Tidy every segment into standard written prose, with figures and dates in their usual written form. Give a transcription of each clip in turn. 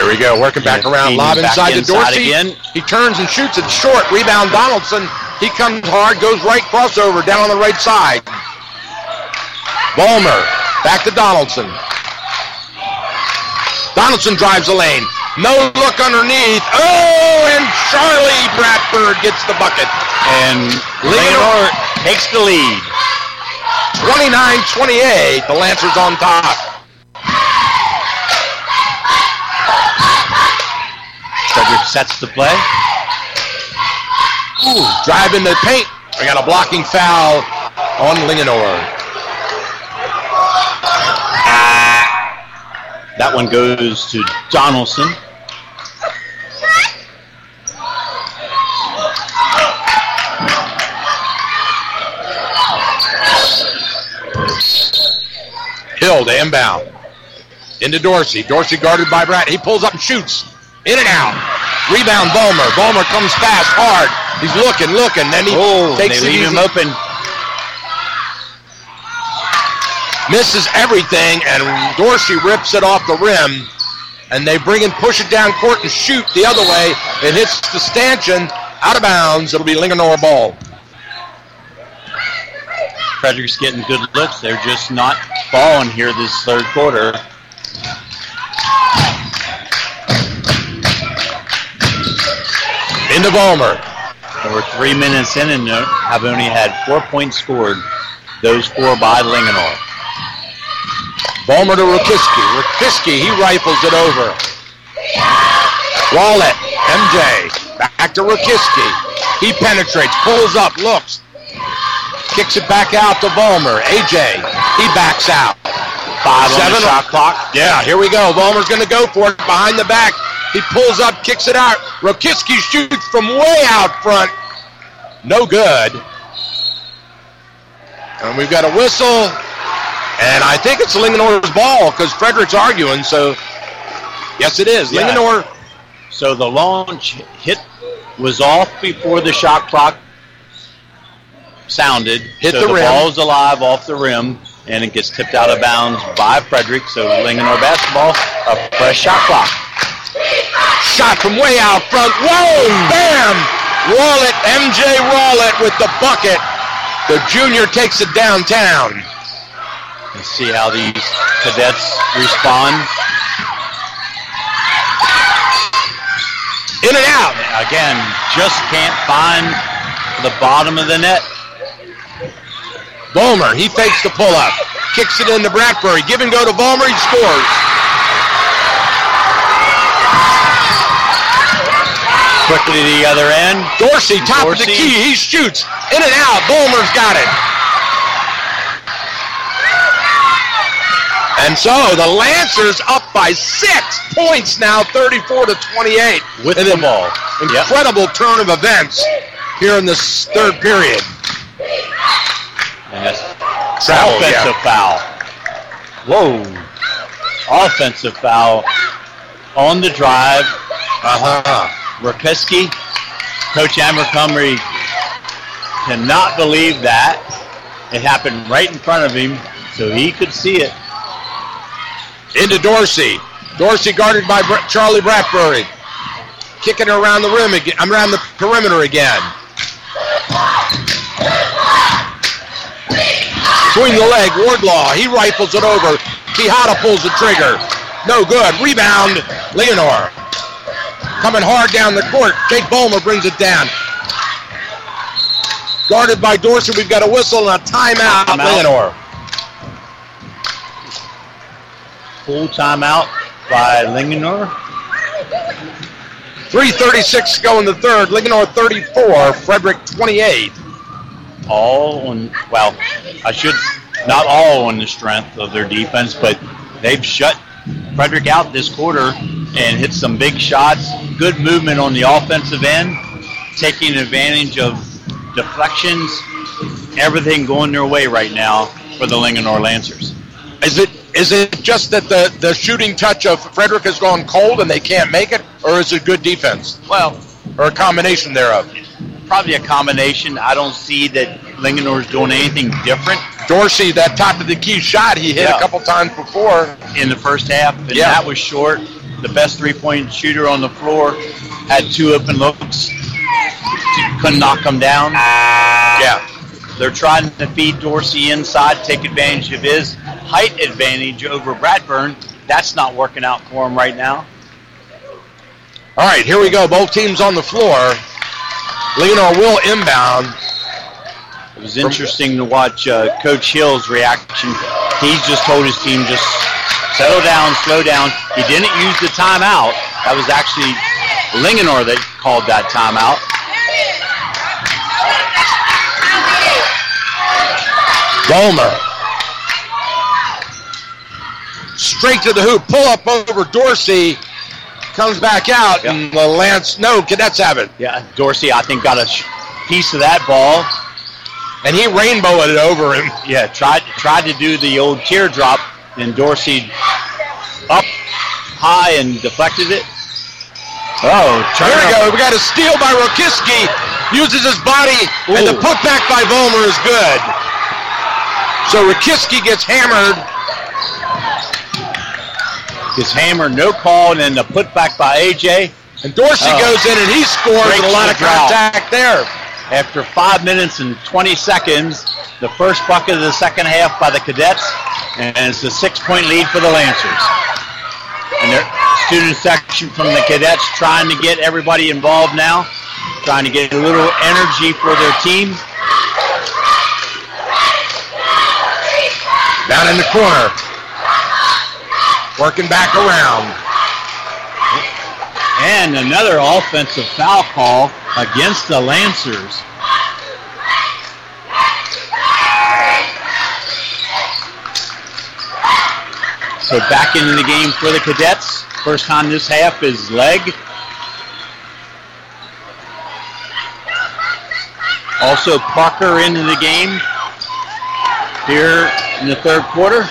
we go, working back around. Lob inside to Dorsey. Again. He turns and shoots it short. Rebound Donaldson. He comes hard, goes right crossover down on the right side. Bulmer back to Donaldson. Donaldson drives the lane. No look underneath. Oh, and Charlie Bradford gets the bucket. And Linganore takes the lead. 29-28. The Lancers on top. Frederick sets the play. Ooh, drive in the paint. We got a blocking foul on Linganore. That one goes to Donaldson. Hill to inbound. Into Dorsey. Dorsey guarded by Brad. He pulls up and shoots. In and out. Rebound Bulmer. Bulmer comes fast, hard. He's looking. Then he takes they leave him open. Misses everything, and Dorsey rips it off the rim. And they push it down court and shoot the other way. It hits the stanchion. Out of bounds. It'll be Linganore ball. Frederick's getting good looks. They're just not falling here this third quarter. Into Bulmer. We're 3 minutes in and have only had 4 points scored. Those 4 by Linganore. Bulmer to Rakiski. Rakiski, he rifles it over. Wallet, MJ, back to Rakiski. He penetrates, pulls up, looks. Kicks it back out to Bulmer. AJ, he backs out. 5 on the shot clock. Yeah, here we go. Bulmer's going to go for it behind the back. He pulls up, kicks it out. Rakiski shoots from way out front. No good. And we've got a whistle. And I think it's Linganore's ball because Frederick's arguing. So, yes, it is. Yeah. Linganore. So the launch hit was off before the shot clock sounded. Hit so the rim. Ball's alive off the rim, and it gets tipped out of bounds by Frederick. So Linganore basketball, a fresh shot clock. Shot from way out front. Whoa, bam! Wallet, MJ Wallet with the bucket. The junior takes it downtown. Let's see how these cadets respond. In and out. Again, just can't find the bottom of the net. Bulmer, he fakes the pull-up. Kicks it into Bradbury. Give and go to Bulmer. He scores. Quickly to the other end. Dorsey, top of the key. He shoots. In and out. Bulmer's got it. And so the Lancers up by 6 points now, 34-28. With the ball. Incredible turn of events here in this third period. And that's offensive foul. Whoa. Offensive foul on the drive. Rakiski. Coach Abercrombie cannot believe that. It happened right in front of him, so he could see it. Into Dorsey. Dorsey guarded by Charlie Bradbury. Kicking it around the rim again. Around the perimeter again. Between the leg, Wardlaw. He rifles it over. Quijada pulls the trigger. No good. Rebound, Linganore. Coming hard down the court. Jake Bulmer brings it down. Guarded by Dorsey. We've got a whistle and a timeout. Linganore. Full timeout by Linganore. 3:36 to go in the third. Linganore 34, Frederick 28. All on, well, not all on the strength of their defense, but they've shut Frederick out this quarter and hit some big shots. Good movement on the offensive end, taking advantage of deflections. Everything going their way right now for the Linganore Lancers. Is it just that the shooting touch of Frederick has gone cold and they can't make it, or is it good defense? Well, or a combination thereof? Probably a combination. I don't see that Linganore's doing anything different. Dorsey, that top of the key shot he hit a couple times before. In the first half, and that was short. the best three-point shooter on the floor, had 2 open looks, couldn't knock them down. Yeah. They're trying to feed Dorsey inside, take advantage of his height advantage over Bradburn. That's not working out for him right now. All right, here we go. Both teams on the floor. Leonor will inbound. It was interesting to watch Coach Hill's reaction. He's just told his team, just settle down, slow down. He didn't use the timeout. That was actually Linganore that called that timeout. Bulmer. Straight to the hoop. Pull up over Dorsey. Comes back out, and the Lance, no, Cadets have it. Yeah, Dorsey, I think, got a piece of that ball. And he rainbowed it over him. Yeah, tried to do the old teardrop, and Dorsey up high and deflected it. Oh, here we go. We got a steal by Rokiski. Uses his body, and the putback by Bulmer is good. So Rokiski gets hammered. No call, and then the putback by AJ. And Dorsey goes in, and he scores, and a lot of contact there. After 5 minutes and 20 seconds, the first bucket of the second half by the Cadets, and it's a 6-point lead for the Lancers. And their student section from the Cadets trying to get everybody involved now, trying to get a little energy for their team. Down in the corner. Working back around. And another offensive foul call against the Lancers. So back into the game for the Cadets. First time this half is leg. Also Parker into the game here in the third quarter.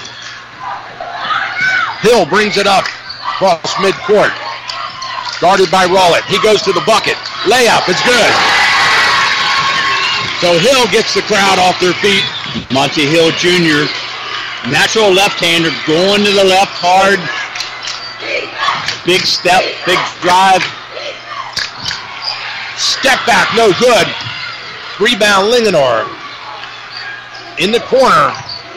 Hill brings it up across midcourt. Guarded by Rowlett. He goes to the bucket. Layup. It's good. So Hill gets the crowd off their feet. Monty Hill Jr., natural left-hander, going to the left hard. Big step, big drive. Step back, no good. Rebound, Linganore. In the corner.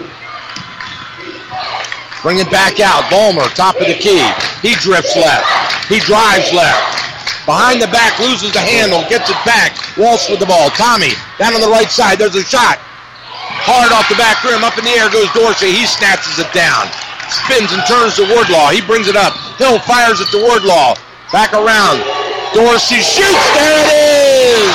Bring it back out. Bulmer, top of the key. He drifts left. He drives left. Behind the back, loses the handle, gets it back. Walsh with the ball. Tommy, down on the right side. There's a shot. Hard off the back rim. Up in the air goes Dorsey. He snatches it down. Spins and turns to Wardlaw. He brings it up. Hill fires it to Wardlaw. Back around. Dorsey shoots. There it is.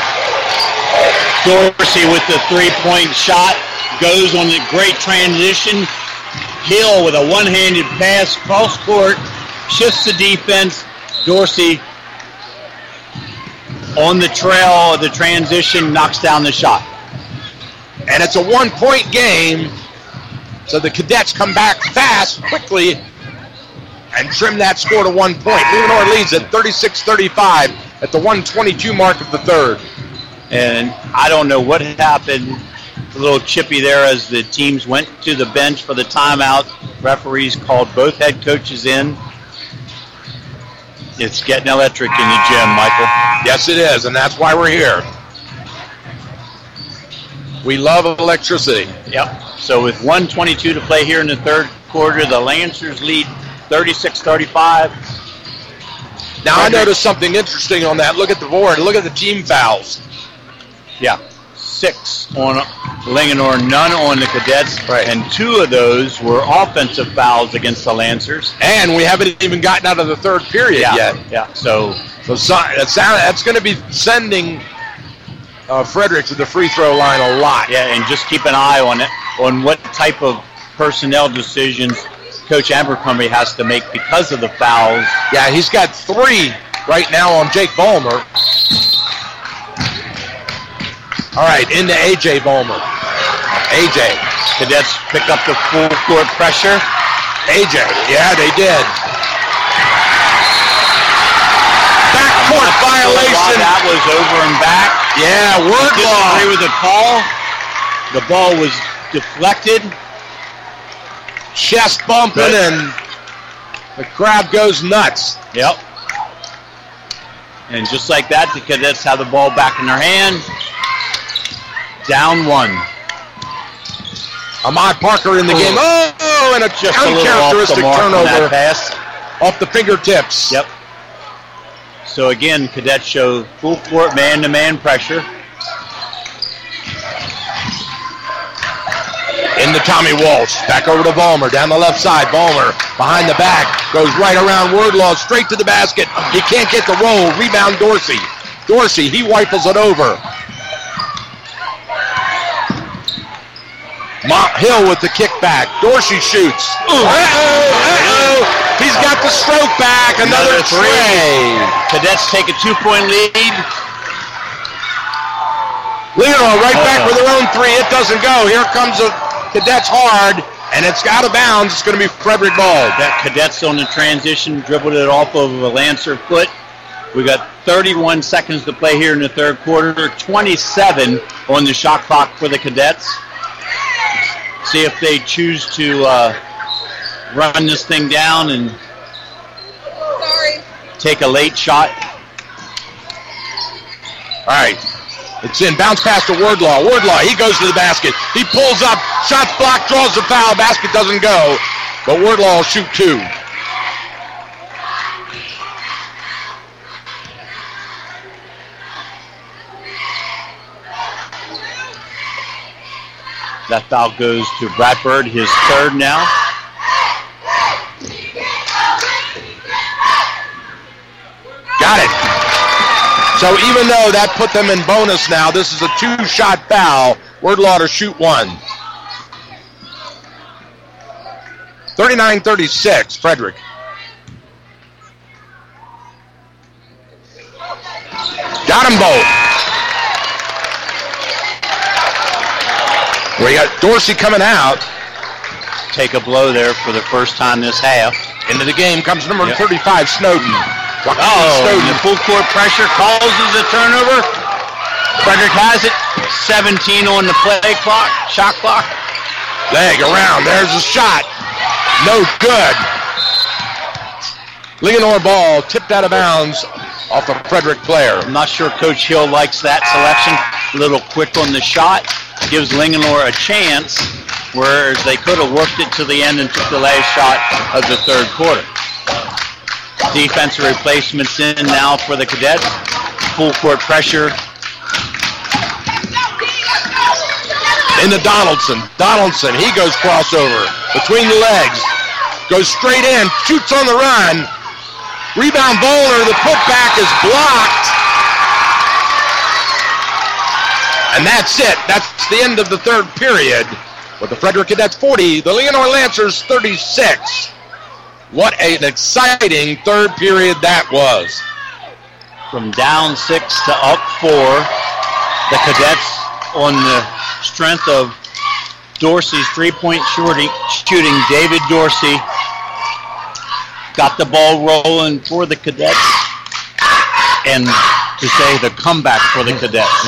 Dorsey with the three-point shot. Goes on the great transition. Hill with a one-handed pass, cross court, shifts the defense. Dorsey on the trail of the transition, knocks down the shot. And it's a one-point game, so the Cadets come back fast, quickly, and trim that score to 1 point. Leonor leads at 36-35 at the 1:22 mark of the third. And I don't know what happened. A little chippy there as the teams went to the bench for the timeout. Referees called both head coaches in. It's getting electric in the gym, Michael. Yes, it is, and that's why we're here. We love electricity. Yep. So with 1:22 to play here in the third quarter, the Lancers lead 36-35. Now, I noticed something interesting on that. Look at the board. Look at the team fouls. Yeah. 6 on Linganore, none on the Cadets, right. And 2 of those were offensive fouls against the Lancers. And we haven't even gotten out of the third period yet. Yeah, so that's going to be sending Frederick to the free throw line a lot. Yeah, and just keep an eye on it, on what type of personnel decisions Coach Abercrombie has to make because of the fouls. Yeah, he's got 3 right now on Jake Bulmer. All right, into A.J. Bulmer. A.J. Cadets pick up the full court pressure. A.J., yeah, they did. Backcourt violation. That was over and back. Yeah, Wardlaw. Disagree with the call. The ball was deflected. Chest bumping, and The crowd goes nuts. Yep. And just like that, the Cadets have the ball back in their hand. Down 1. Ahmad Parker in the game. Oh, and a Just a little uncharacteristic off the mark on turnover that pass. off the fingertips. Yep. So again, Cadets show full court man-to-man pressure. Into Tommy Walsh. Back over to Vollmer. Down the left side. Vollmer behind the back. Goes right around Wardlaw. Straight to the basket. He can't get the roll. Rebound Dorsey. Dorsey, he rifles it over. Hill with the kickback. Dorsey shoots. Uh-oh. He's got the stroke back. Another three. Cadets take a 2-point lead. Leonor right back with their own three. It doesn't go. Here comes the Cadets hard, and it's out of bounds. It's going to be Frederick ball. That Cadets on the transition dribbled it off of a Lancer foot. We got 31 seconds to play here in the third quarter. 27 on the shot clock for the Cadets. See if they choose to run this thing down and take a late shot. All right. It's in. Bounce pass to Wardlaw. Wardlaw, he goes to the basket. He pulls up. Shots blocked. Draws the foul. Basket doesn't go. But Wardlaw will shoot 2. That foul goes to Bradford, his third now. Got it. So even though that put them in bonus now, this is a 2-shot foul. Wardlaw to shoot 1. 39-36, Frederick. Got them both. We got Dorsey coming out. Take a blow there for the first time this half. Into the game comes number 35, Snowden. Snowden. The full court pressure causes a turnover. Frederick has it. 17 on the play clock, shot clock. Leg around. There's a shot. No good. Leonor ball tipped out of bounds off the Frederick player. I'm not sure Coach Hill likes that selection. A little quick on the shot. Gives Linganore a chance, whereas they could have worked it to the end and took the last shot of the third quarter. Defensive replacements in now for the Cadets. Full court pressure. Into Donaldson. Donaldson, he goes crossover between the legs. Goes straight in, shoots on the run. Rebound Bowler, the putback is blocked. And that's it. That's the end of the third period. With the Frederick Cadets 40, the Leonor Lancers 36. What an exciting third period that was. From down 6 to up 4, the Cadets on the strength of Dorsey's three-point shooting. David Dorsey got the ball rolling for the Cadets, and to say the comeback for the Cadets.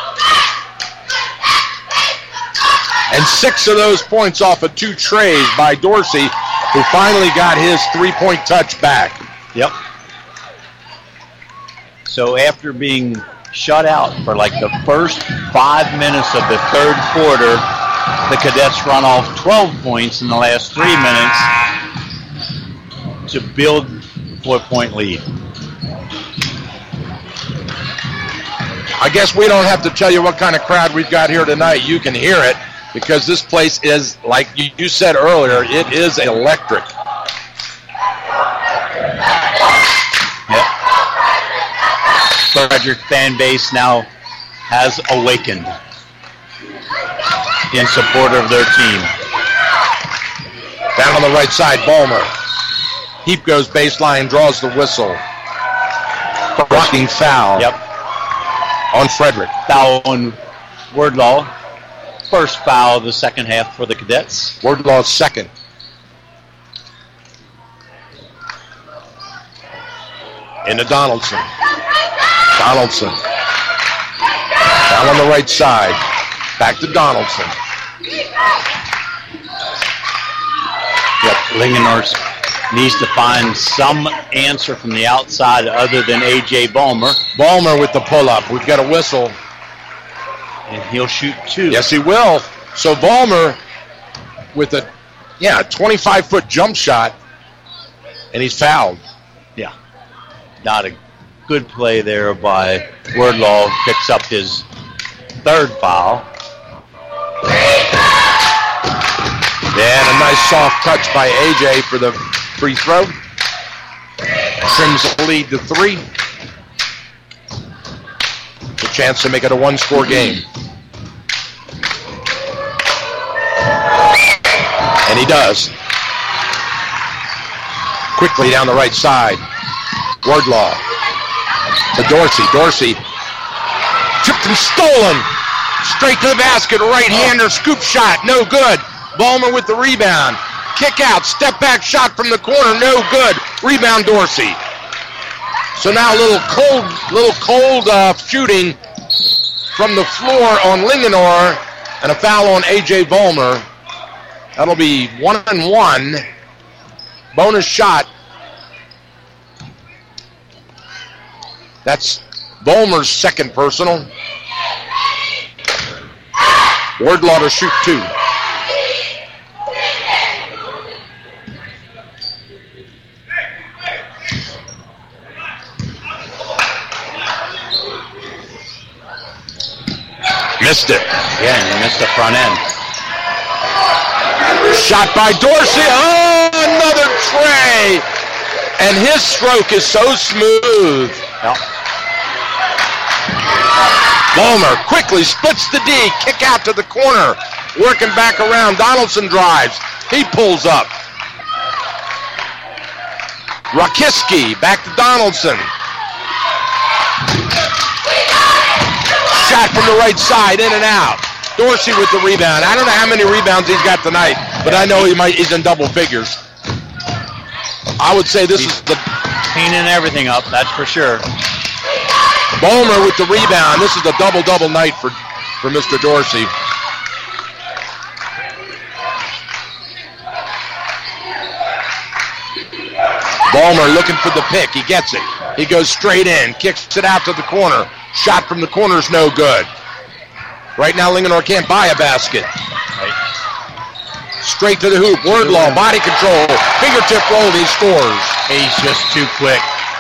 And 6 of those points off of 2 trays by Dorsey, who finally got his three-point touch back. Yep. So after being shut out for like the first 5 minutes of the third quarter, the Cadets run off 12 points in the last 3 minutes to build a 4-point lead. I guess we don't have to tell you what kind of crowd we've got here tonight. You can hear it because this place is, like you said earlier, it is electric. Yep. Frederick fan base now has awakened in support of their team. Down on the right side, Ballmer. Heap goes baseline, draws the whistle. Blocking foul. Yep. On Frederick. Foul on Wardlaw. First foul of the second half for the Cadets. Wardlaw's second. Into Donaldson. Donaldson. Down on the right side. Back to Donaldson. Yep, Linganor's needs to find some answer from the outside other than A.J. Balmer. Balmer with the pull-up. We've got a whistle. And he'll shoot 2. Yes, he will. So Balmer with a 25-foot jump shot, and he's fouled. Yeah. Not a good play there by Wardlaw. Picks up his 3rd foul. And a nice soft touch by A.J. for the free throw. Trims the lead to 3. A chance to make it a 1-score game. And he does. Quickly down the right side. Wardlaw to Dorsey. Dorsey tipped and stolen. Straight to the basket. Right-hander scoop shot. No good. Balmer with the rebound. Kick out. Step back shot from the corner. No good. Rebound Dorsey. So now a little cold shooting from the floor on Linganore, and a foul on A.J. Balmer. That'll be 1-1. Bonus shot. That's Balmer's 2nd personal. Wardlaw to shoot 2. Missed it. Yeah, and he missed the front end. Shot by Dorsey. Oh, another tray. And his stroke is so smooth. Yep. Balmer quickly splits the D. Kick out to the corner. Working back around. Donaldson drives. He pulls up. Rakiski back to Donaldson. Shot from the right side, in and out. Dorsey with the rebound. I don't know how many rebounds he's got tonight, but I know he's in double figures. I would say this is the... Cleaning everything up, that's for sure. Balmer with the rebound. This is a double-double night for Mr. Dorsey. Balmer looking for the pick. He gets it. He goes straight in. Kicks it out to the corner. Shot from the corner is no good. Right now, Linganore can't buy a basket. Right. Straight to the hoop. Wardlaw, body control. Fingertip roll. He scores. He's just too quick.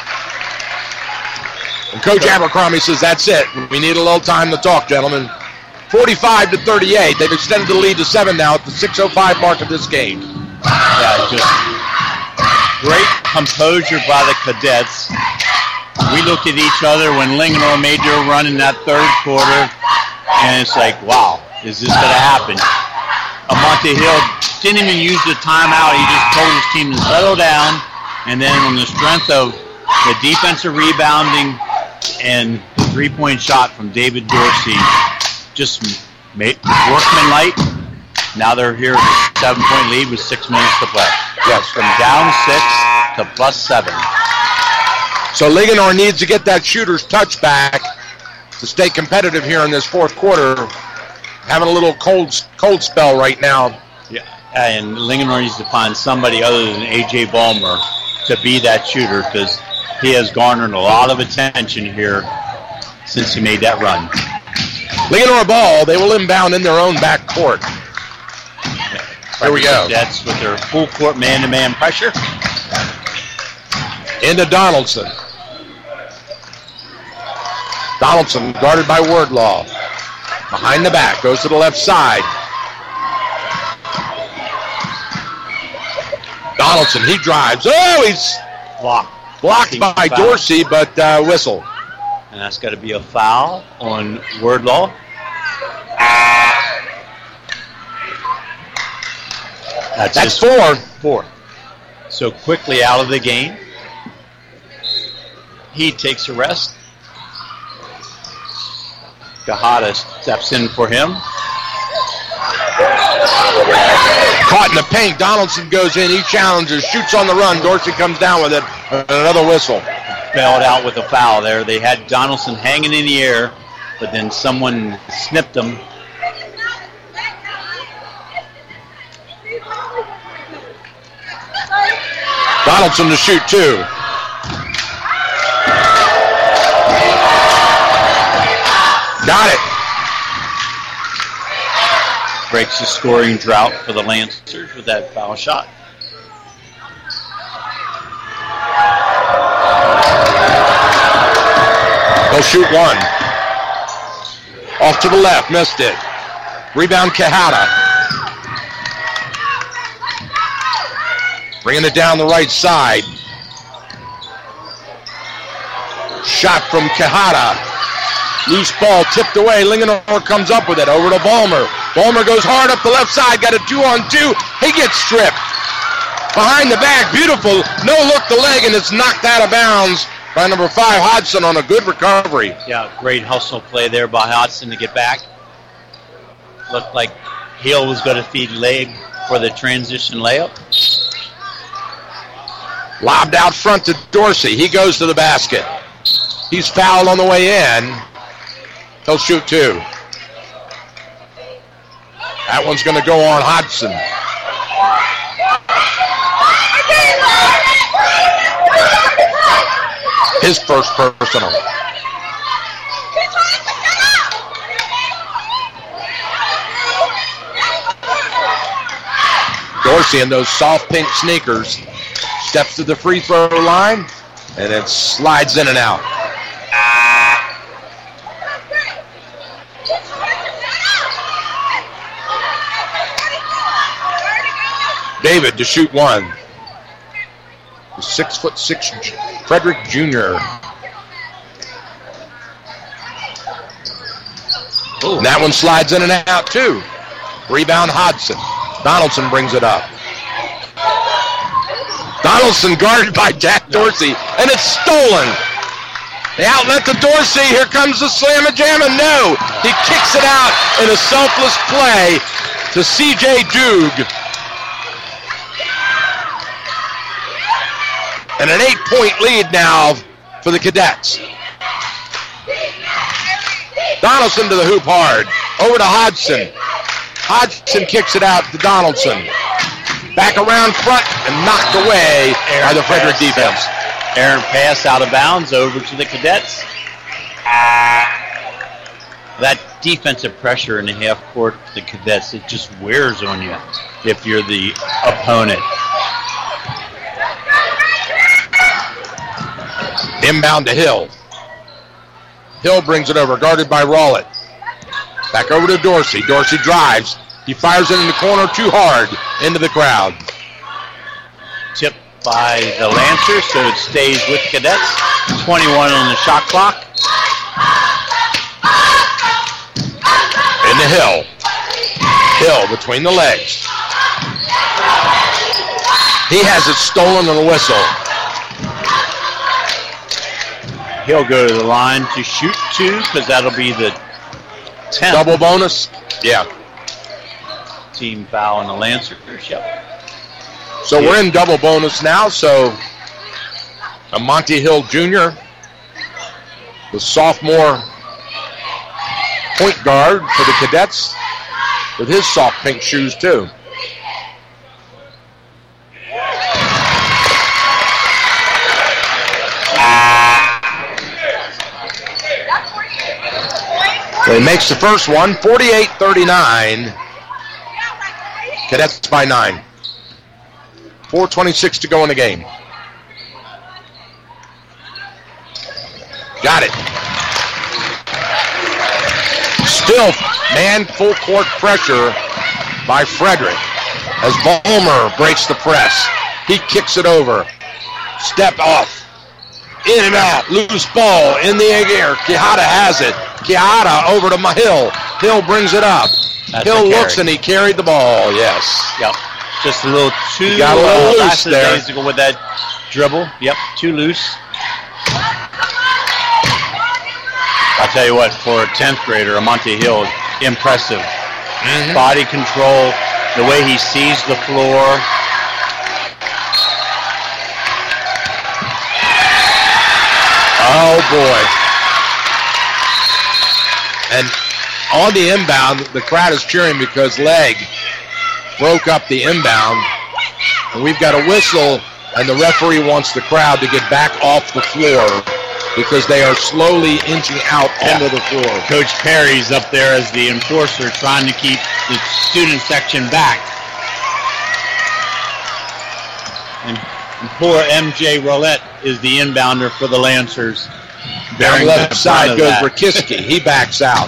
And Coach Abercrombie says, that's it. We need a little time to talk, gentlemen. 45-38. They've extended the lead to 7 now at the 6:05 mark of this game. Yeah, just great composure by the Cadets. We looked at each other when Linganore made their run in that 3rd quarter, and it's like, wow, is this going to happen? Monte Hill didn't even use the timeout. He just told his team to settle down, and then on the strength of the defensive rebounding and the 3-point shot from David Dorsey, just made workmanlike. Now they're here with a 7-point lead with 6 minutes to play. Yes, from down 6 to +7. So Linganore needs to get that shooter's touch back to stay competitive here in this 4th quarter. Having a little cold spell right now. Yeah, and Linganore needs to find somebody other than A.J. Balmer to be that shooter, because he has garnered a lot of attention here since he made that run. Linganore ball. They will inbound in their own back court. Here we go. That's with their full court man-to-man pressure. Into Donaldson. Donaldson guarded by Wardlaw. Behind the back, goes to the left side. Donaldson, he drives. Oh, he's blocked by Dorsey, but whistle. And that's got to be a foul on Wardlaw. That's 4. So quickly out of the game. He takes a rest. Gahada steps in for him. Caught in the paint. Donaldson goes in. He challenges. Shoots on the run. Dorsey comes down with it. Another whistle. Bailed out with a foul there. They had Donaldson hanging in the air, but then someone snipped him. Donaldson to shoot 2. Got it. Breaks the scoring drought for the Lancers with that foul shot. He'll shoot 1. Off to the left, missed it. Rebound Quijada. Bringing it down the right side. Shot from Quijada. Loose ball tipped away. Linganore comes up with it. Over to Ballmer. Ballmer goes hard up the left side. Got a 2-on-2. He gets stripped. Behind the back. Beautiful. No look the leg, and it's knocked out of bounds by number 5, Hodson, on a good recovery. Yeah, great hustle play there by Hodson to get back. Looked like Hill was going to feed leg for the transition layup. Lobbed out front to Dorsey. He goes to the basket. He's fouled on the way in. He'll shoot 2. That one's going to go on Hodson. His first personal. Dorsey in those soft pink sneakers steps to the free throw line, and it slides in and out. David to shoot 1. The 6'6" Frederick Jr. Ooh. And that one slides in and out too. Rebound Hodson. Donaldson brings it up. Donaldson guarded by Jack Dorsey, and it's stolen. The outlet to Dorsey. Here comes the slam-a-jam, and no. He kicks it out in a selfless play to C.J. Dugue. And an 8-point lead now for the Cadets. Donaldson to the hoop hard. Over to Hodson. Hodson kicks it out to Donaldson. Back around front and knocked away by the Frederick defense. Aaron pass out of bounds over to the Cadets. That defensive pressure in the half court for the Cadets, it just wears on you if you're the opponent. Inbound to Hill. Hill brings it over, guarded by Rowlett. Back over to Dorsey. Dorsey drives. He fires it in the corner too hard into the crowd. Tipped by the Lancers, so it stays with Cadets. 21 on the shot clock. Into Hill. Hill between the legs. He has it stolen on the whistle. He'll go to the line to shoot 2 because that'll be the 10th. Double bonus? Yeah. Team foul on the Lancers. Yep. So we're in double bonus now. So Monty Hill Jr., the sophomore point guard for the Cadets, with his soft pink shoes too. So he makes the first one, 48-39. Cadets by 9. 4:26 to go in the game. Got it. Still man full court pressure by Frederick as Ballmer breaks the press. He kicks it over. Step off. In and out. Loose ball in the air. Quijada has it. Quijada over to Hill. Hill brings it up. That's Hill looks and he carried the ball. Yes. Yep. Just a little too got a little loose there. Days ago with that dribble. Yep. Too loose. I'll tell you what, for a 10th grader, Monty Hill, impressive. Mm-hmm. Body control, the way he sees the floor. Oh, boy. And on the inbound, the crowd is cheering because Legg broke up the inbound. And we've got a whistle And the referee wants the crowd to get back off the floor because they are slowly inching out onto the floor. Coach Perry's up there as the enforcer trying to keep the student section back. And poor MJ Roulette is the inbounder for the Lancers. Down the left side goes Rakiski. He backs out.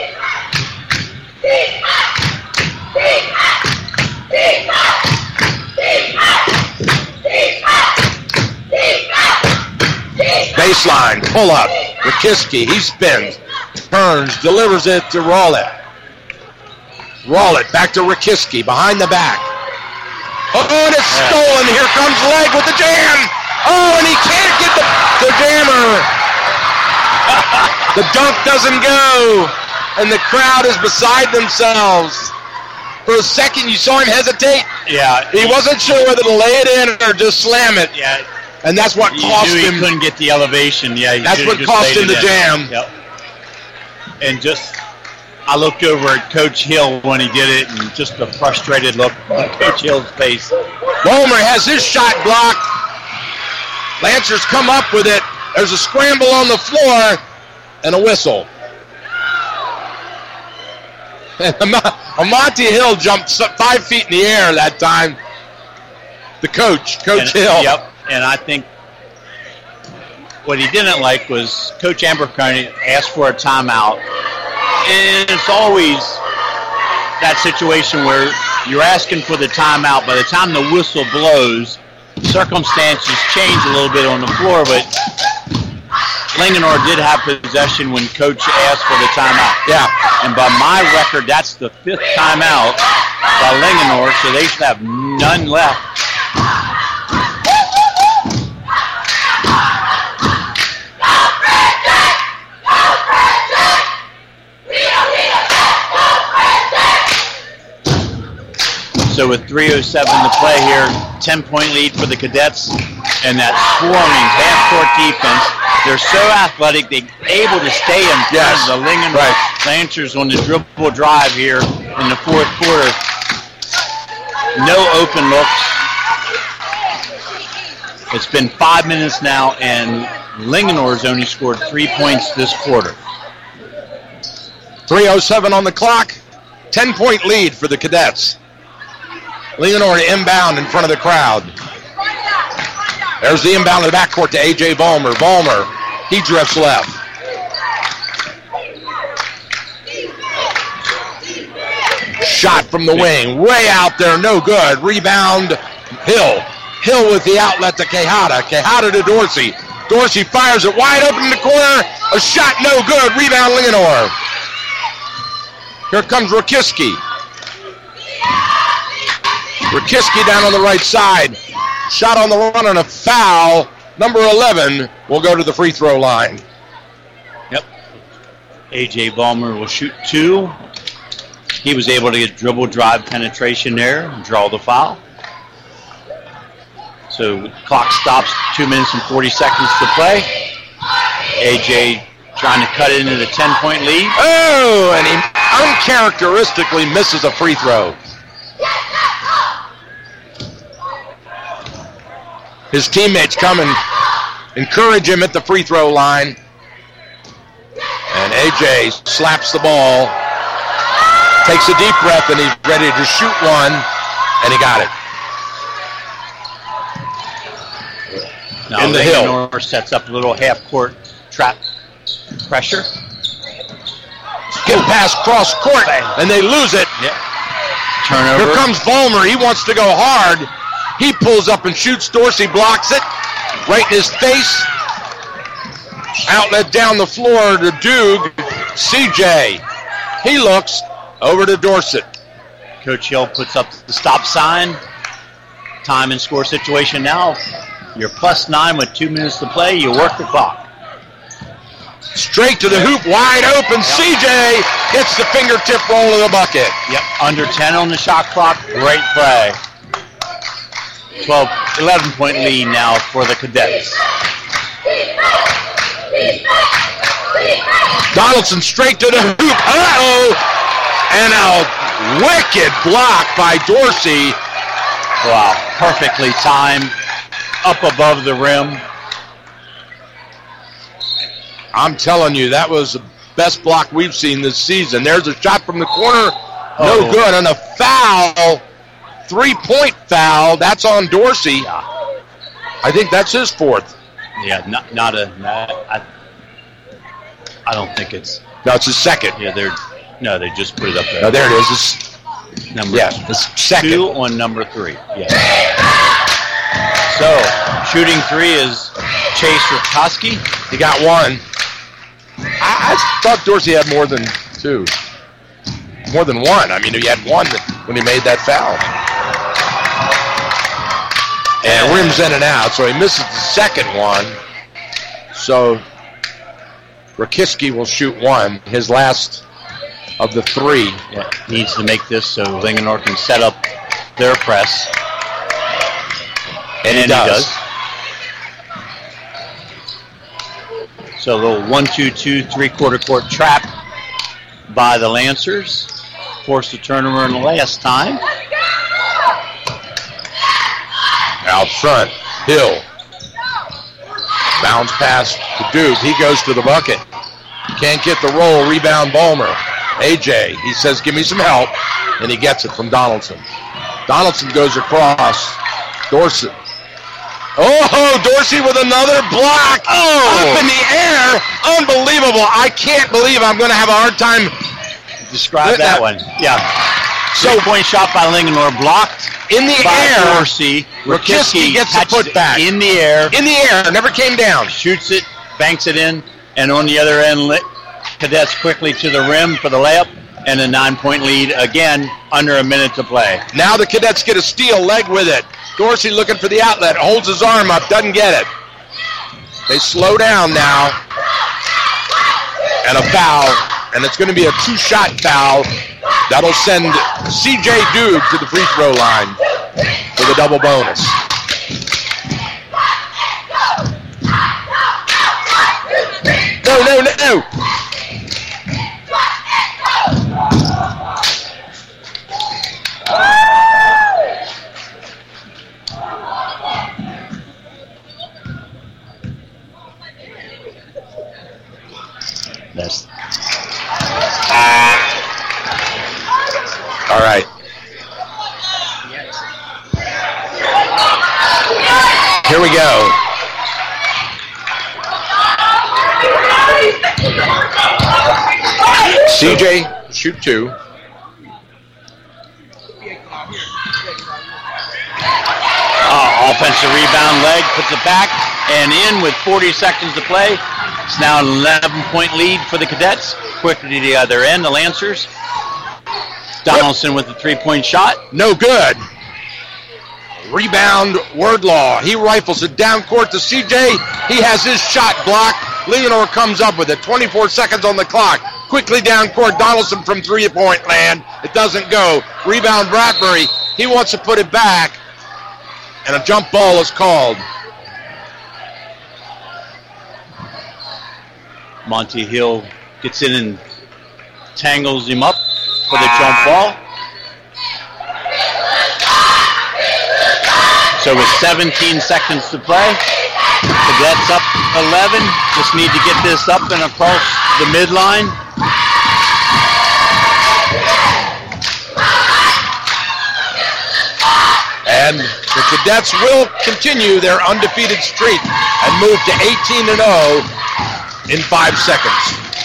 Baseline, pull up. Rakiski, he spins, turns, delivers it to Roulette. Roulette back to Rakiski, behind the back. Oh, and it's stolen. Here comes Legg with the jam. Oh, and he can't get the jammer. The dunk doesn't go, and the crowd is beside themselves. For a second, you saw him hesitate. Yeah. He wasn't sure whether to lay it in or just slam it. Yeah. And that's what cost him. He couldn't get the elevation. Yeah. That's what cost him the jam. Yep. And I looked over at Coach Hill when he did it, and just a frustrated look on Coach Hill's face. Bulmer has his shot blocked. Lancers come up with it. There's a scramble on the floor and a whistle. And Amonte Hill jumped 5 feet in the air that time. The Coach Hill. Yep. And I think what he didn't like was Coach Abercrombie asked for a timeout. And it's always that situation where you're asking for the timeout. By the time the whistle blows, circumstances change a little bit on the floor, but Linganore did have possession when Coach asked for the timeout. Yeah. And by my record, that's the 5th timeout by Linganore, so they should have none left. So with 3:07 to play here, 10-point lead for the Cadets, and that swarming half-court defense. They're so athletic, they're able to stay in front of the Linganore Lancers on the dribble drive here in the 4th quarter. No open looks. It's been 5 minutes now, and Linganore's only scored 3 points this quarter. 3:07 on the clock. 10-point lead for the Cadets. Linganore to inbound in front of the crowd. There's the inbound in the backcourt to A.J. Bulmer. Bulmer, he drifts left. Shot from the wing, way out there, no good. Rebound, Hill. Hill with the outlet to Quijada. Quijada to Dorsey. Dorsey fires it wide open in the corner. A shot, no good. Rebound, Linganore. Here comes Rakiski. Rakiski down on the right side. Shot on the run and a foul. Number 11 will go to the free throw line. Yep. A.J. Bulmer will shoot 2. He was able to get dribble drive penetration there and draw the foul. So clock stops, 2 minutes and 40 seconds to play. A.J. trying to cut it into the 10-point lead. Oh, and he uncharacteristically misses a free throw. His teammates come and encourage him at the free throw line. And A.J. slaps the ball, takes a deep breath, and he's ready to shoot one, and he got it. Now in the Hill. Linganore sets up a little half-court trap pressure. Get past cross court, and they lose it. Yep. Turnover. Here comes Bulmer. He wants to go hard. He pulls up and shoots. Dorsey blocks it right in his face. Outlet down the floor to Duke. CJ. He looks over to Dorset. Coach Hill puts up the stop sign. Time and score situation now. You're +9 with 2 minutes to play. You work the clock. Straight to the hoop, wide open. CJ gets the fingertip roll of the bucket. Yep, under 10 on the shot clock. Great play. 11-point lead now for the Cadets. Donaldson straight to the hoop. Uh-oh! And a wicked block by Dorsey. Wow, perfectly timed. up above the rim. I'm telling you, that was the best block we've seen this season. There's a shot from the corner. No good. And a foul, 3-point foul. That's on Dorsey. I think that's his fourth. Yeah, I don't think it's. No, it's his second. Yeah, they just put it up there. No, there it is. It's number it's second. 2 on number 3. Yeah. So, shooting 3 is Chase Rutkowski. He got 1. I thought Dorsey had more than 2. More than 1. I mean, he had 1 when he made that foul. And rims in and out, so he misses the second one. So Rutkowski will shoot 1, his last of the 3. Yeah, needs to make this so Linganore can set up their press. And he does. So a little 1-2-2 3/4 court trap by the Lancers. Forced a turnover in the last time. Out front, Hill. Bounce pass to Dube. He goes to the bucket. Can't get the roll. Rebound Ballmer. AJ, he says, give me some help. And he gets it from Donaldson. Donaldson goes across. Dorsey. Oh, Dorsey with another block. Up in the air. Unbelievable. I can't believe I'm going to have a hard time. Describe that one. Yeah. So, 3-point shot by Linganore, blocked in the by air. Dorsey. Rutkowski gets the putback. In the air. In the air. Never came down. Shoots it, banks it in, and on the other end, Cadets quickly to the rim for the layup, and a 9-point lead again under a minute to play. Now the Cadets get a steal leg with it. Dorsey looking for the outlet, holds his arm up, doesn't get it. They slow down now. And a foul, and it's going to be a 2-shot foul. That'll send C.J. Dube to the free throw line for the double bonus. No. That's all right. Here we go. CJ, shoot 2. Offensive rebound leg, puts it back and in with 40 seconds to play. It's now an 11-point lead for the Cadets. Quickly to the other end, the Lancers. Donaldson with the 3-point shot. No good. Rebound, Wardlaw. He rifles it down court to CJ. He has his shot blocked. Linganore comes up with it. 24 seconds on the clock. Quickly down court, Donaldson from 3-point land. It doesn't go. Rebound, Bradbury. He wants to put it back. And a jump ball is called. Monty Hill gets in and tangles him up for the jump ball. So with 17 seconds to play, Cadets up 11. Just need to get this up and across the midline. And the Cadets will continue their undefeated streak and move to 18-0 in 5 seconds.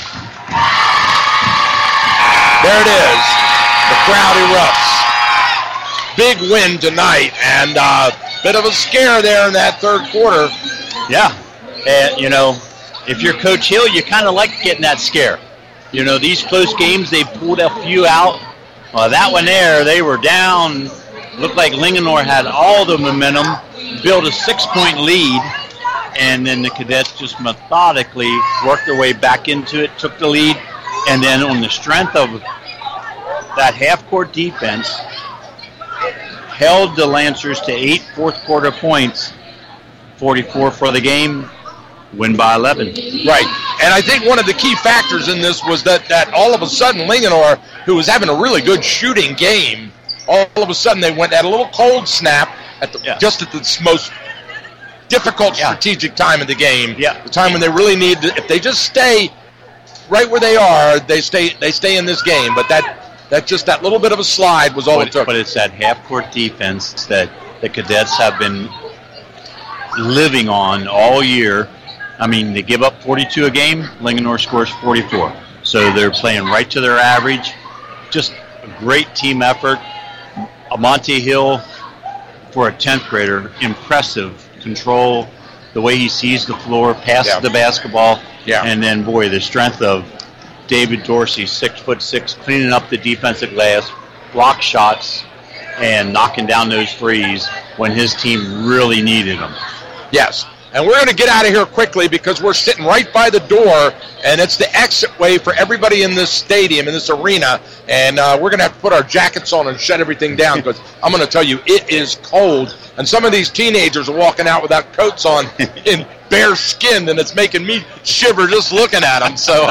There it is. The crowd erupts. Big win tonight, and a bit of a scare there in that third quarter. Yeah. And, if you're Coach Hill, you kind of like getting that scare. These close games, they pulled a few out. Well, that one there, they were down. Looked like Linganore had all the momentum, built a 6-point lead, and then the Cadets just methodically worked their way back into it, took the lead, and then on the strength of that half-court defense, held the Lancers to 8 fourth-quarter points, 44 for the game, win by 11. Right, and I think one of the key factors in this was that all of a sudden Linganore, who was having a really good shooting game, all of a sudden they had a little cold snap just at the most difficult strategic time in the game. Yeah. The time when they really need to, if they just stay right where they are, they stay in this game. But that just that little bit of a slide was all it took. But it's that half-court defense that the Cadets have been living on all year. I mean, they give up 42 a game. Linganore scores 44. So they're playing right to their average. Just a great team effort. Monte Hill, for a 10th grader, impressive control, the way he sees the floor, passes the basketball, and then, boy, the strength of David Dorsey, 6'6", cleaning up the defensive glass, block shots, and knocking down those threes when his team really needed them. Yes. And we're going to get out of here quickly because we're sitting right by the door, and it's the exit way for everybody in this stadium, in this arena. And we're going to have to put our jackets on and shut everything down because I'm going to tell you, it is cold. And some of these teenagers are walking out without coats on in bare skin, and it's making me shiver just looking at them. So,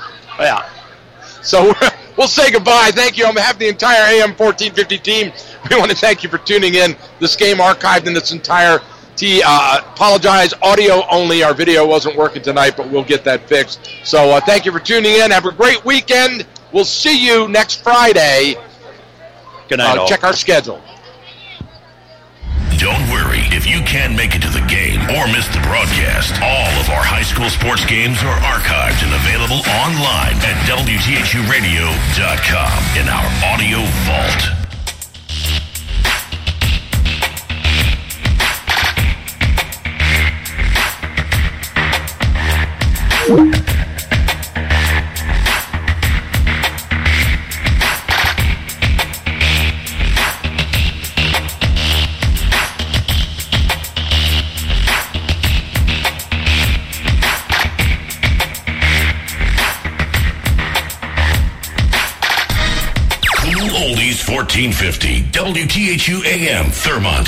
So we'll say goodbye. Thank you. On behalf of the entire AM 1450 team, we want to thank you for tuning in. This game archived in its entire apologize, audio only. Our video wasn't working tonight, but we'll get that fixed. So thank you for tuning in. Have a great weekend. We'll see you next Friday. Good night. Check our schedule. Don't worry, if you can't make it to the game or miss the broadcast, all of our high school sports games are archived and available online at WTHUradio.com in our audio vault. Cool Oldies 1450, WTHU AM, Thurmont.